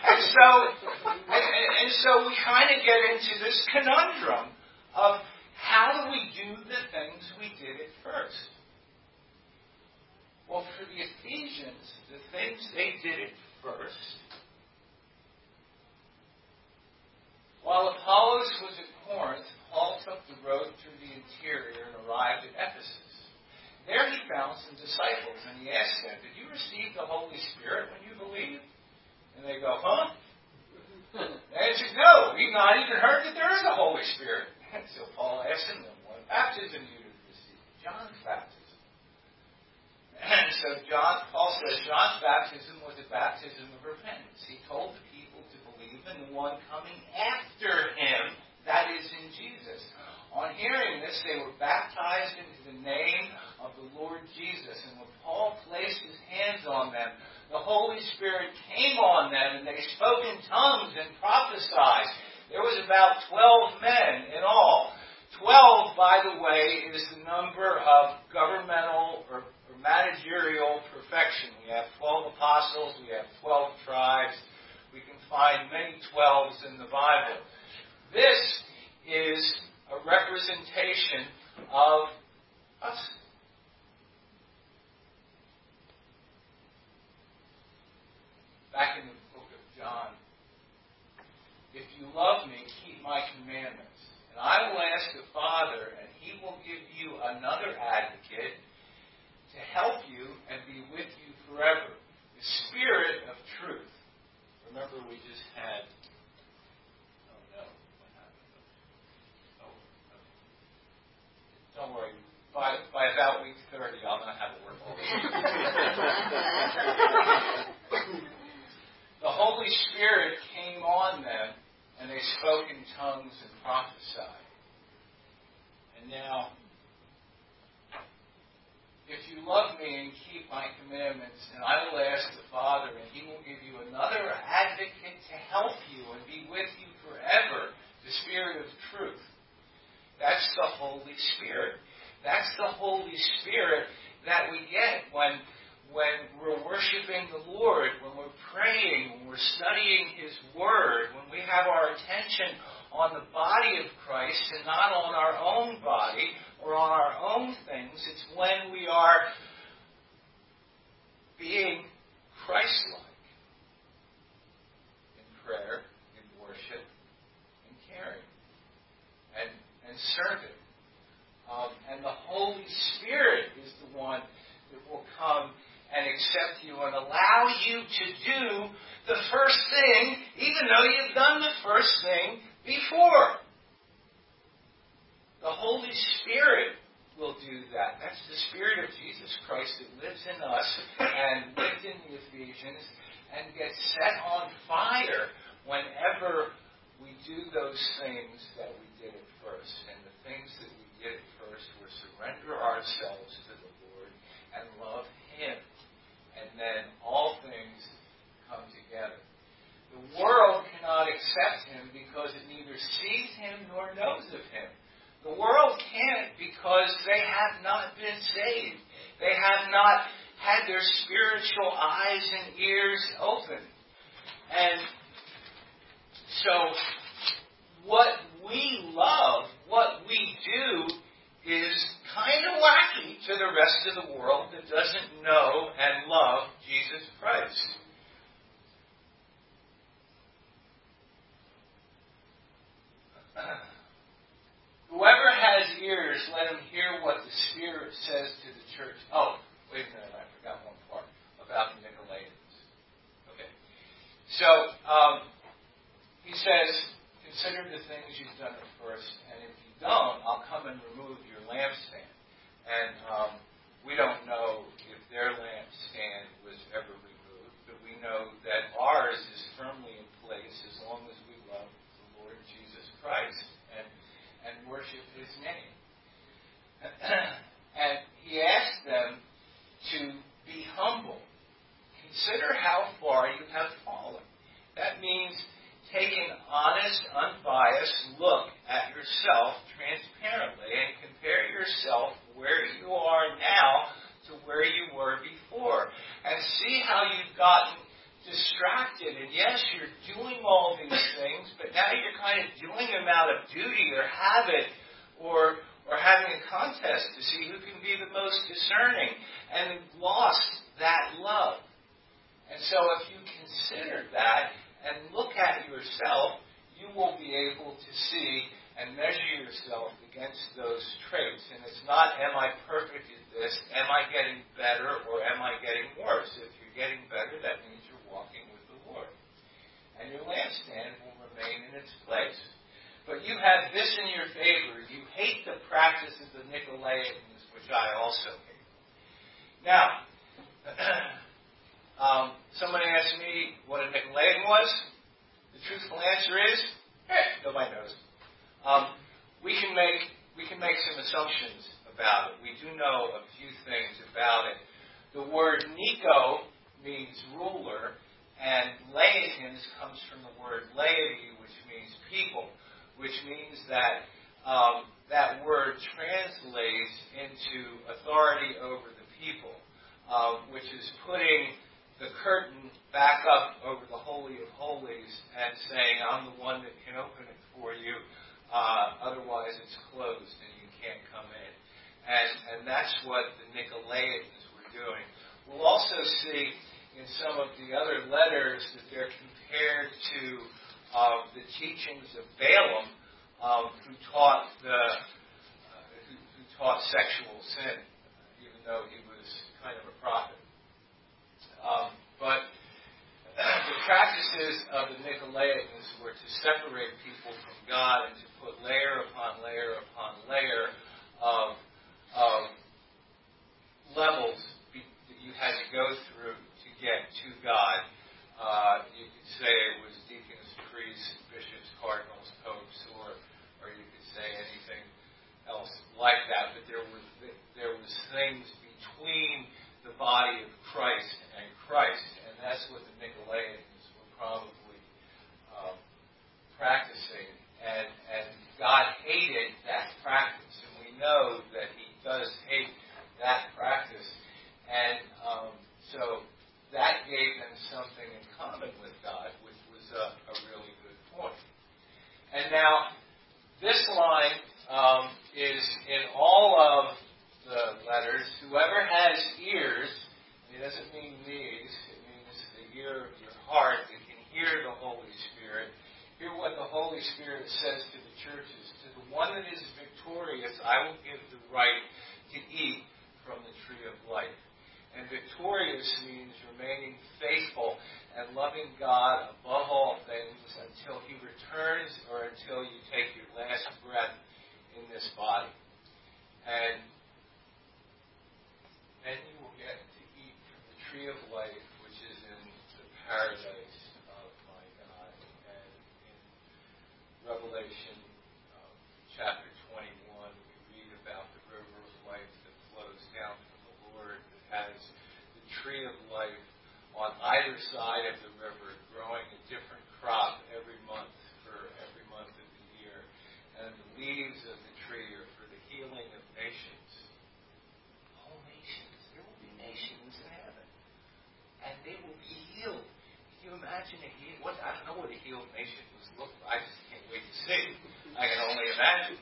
And so we kind of get into this conundrum of how do we do the things we did at first? Well, for the Ephesians, the things they did at first, while Apollos was at Corinth, Paul took the road through the interior and arrived at Ephesus. There he found some disciples, and he asked them, "Did you receive the Holy Spirit when you believed?" And they go, "Huh?" They said, "No, we've not even heard that there is a Holy Spirit." And so Paul asked them, "What baptism you received?" "John's baptism." And so Paul says, John's baptism was a baptism of repentance. He told the people to believe in the one coming after him, that is in Jesus. On hearing this, they were baptized into the name of the Lord Jesus. And when Paul placed his hands on them, the Holy Spirit came on them, and they spoke in tongues and prophesied. There was about 12 men in all. 12, by the way, is the number of governmental or managerial perfection. We have 12 apostles, we have 12 tribes. We can find many 12s in the Bible. This is a representation of us. Back in the book of John, "If you love me, keep my commandments. And I will ask the Father, and he will give you another advocate to help you and be with you forever, the Spirit of truth." Remember, we just had... Oh, no. What happened? Oh, okay. Don't worry. By about week 30, I'll not have a word for you. The Holy Spirit came on them, and they spoke in tongues and prophesied. And now, "If you love me and keep my commandments, and I will ask the Father, and he will give you another advocate to help you and be with you forever, the Spirit of truth." That's the Holy Spirit. That's the Holy Spirit that we get when we're worshiping the Lord, when we're praying, when we're studying his Word, when we have our attention on the body of Christ and not on our own body or on our own things. It's when we are being Christ-like in prayer, in worship, in caring, and serving. And the Holy Spirit is the one that will come and accept you and allow you to do the first thing, even though you've done the first thing before. The Holy Spirit will do that. That's the Spirit of Jesus Christ that lives in us and lived in the Ephesians and gets set on fire whenever we do those things that we did at first. And the things that we did at first were surrender ourselves to the Lord and love Him. And then all things come together. The world cannot accept Him because it neither sees Him nor knows of Him. The world can't because they have not been saved. They have not had their spiritual eyes and ears open. And so what we love, what we do, is kind of wacky to the rest of the world that doesn't know and love Jesus Christ. Whoever has ears, let him hear what the Spirit says to the church. Oh, wait a minute, I forgot one part about the Nicolaitans. Okay. So, he says, consider the things you've done at first, and if you don't, I'll come and remove your lampstand. And we don't know if their lampstand was ever removed, but we know that ours is firmly in place as long as we love the Lord Jesus Christ and worship His name. And he asked them to be humble. Consider how far you have fallen. That means take an honest, unbiased look at yourself transparently and compare yourself where you are now to where you were before. And see how you've gotten distracted. And yes, you're doing all these things, but now you're kind of doing them out of duty or habit or having a contest to see who can be the most discerning, and lost that love. And so if you consider that and look at yourself, you will be able to see and measure yourself against those traits. And it's not, am I perfect at this? Am I getting better or am I getting worse? If you're getting better, that means you're walking with the Lord. And your lampstand will remain in its place. But you have this in your favor. You hate the practice of the Nicolaitans, which I also hate. Now, somebody asked me what a Nicolaitan was. The truthful answer is, nobody knows. We can make some assumptions about it. We do know a few things about it. The word Nico means ruler, and laitans comes from the word laity, which means people, which means that that word translates into authority over the people, which is putting the curtain back up over the Holy of Holies and saying, I'm the one that can open it for you, otherwise it's closed and you can't come in. And that's what the Nicolaitans were doing. We'll also see in some of the other letters that they're compared to the teachings of Balaam, who taught sexual sin, even though he was kind of a prophet. But the practices of the Nicolaitans were to separate people from God and to put layer upon layer upon layer of levels that you had to go through to get to God. You could say it was deacons, priests, bishops, cardinals, popes, or you could say anything else like that. But there was things between the body of Christ and Christ, and that's what the Nicolaitans were probably practicing. And God hated that practice, and we know that He does hate that practice. And so that gave them something in common with God, which was a really good point. And now, this line is in all of the letters. Whoever has ears, it doesn't mean these, it means the ear of your heart that can hear the Holy Spirit. Hear what the Holy Spirit says to the churches. To the one that is victorious, I will give the right to eat from the tree of life. And victorious means remaining faithful and loving God above all things until He returns or until you take your last breath in this body. And Revelation chapter 21, we read about the river of life that flows down from the Lord, that has the tree of life on either side of the river, growing a different crop every month for every month of the year. And the leaves of the tree are for the healing of nations. All nations. There will be nations in heaven. And they will be healed. Can you imagine a healed? I don't know what a healed nation was look like. I just can't wait to see. I can only imagine.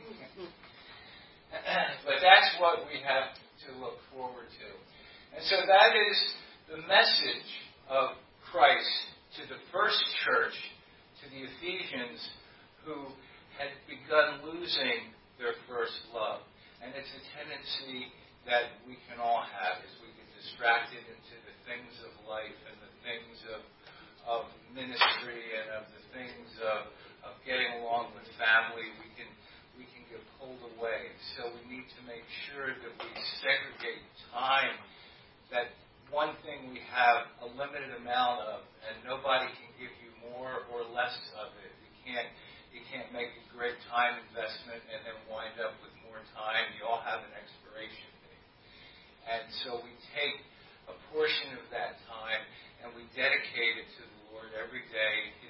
But that's what we have to look forward to. And so that is the message of Christ to the first church, to the Ephesians, who had begun losing their first love. And it's a tendency that we can all have as we get distracted into the things of life and the things of ministry and of the things of getting along with family. We can get pulled away. So we need to make sure that we segregate time, that one thing we have a limited amount of, and nobody can give you more or less of it. You can't make a great time investment and then wind up with more time. You all have an expiration date. And so we take a portion of that time and we dedicate it to the Lord every day